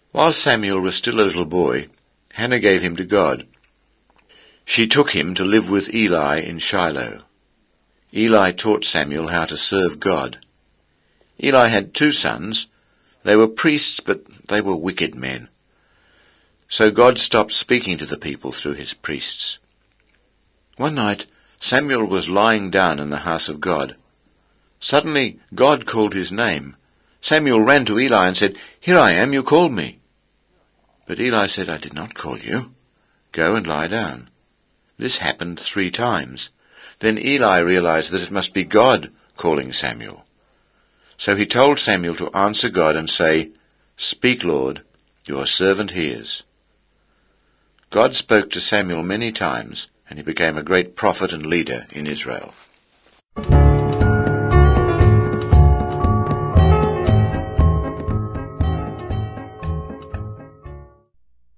While Samuel was still a little boy, Hannah gave him to God. She took him to live with Eli in Shiloh. Eli taught Samuel how to serve God. Eli had 2 sons. They were priests, but they were wicked men. So God stopped speaking to the people through his priests. One night, Samuel was lying down in the house of God. Suddenly, God called his name. Samuel ran to Eli and said, "Here I am, you called me." But Eli said, "I did not call you. Go and lie down." This happened 3 times. Then Eli realized that it must be God calling Samuel. So he told Samuel to answer God and say, "Speak, Lord, your servant hears." God spoke to Samuel many times, and he became a great prophet and leader in Israel.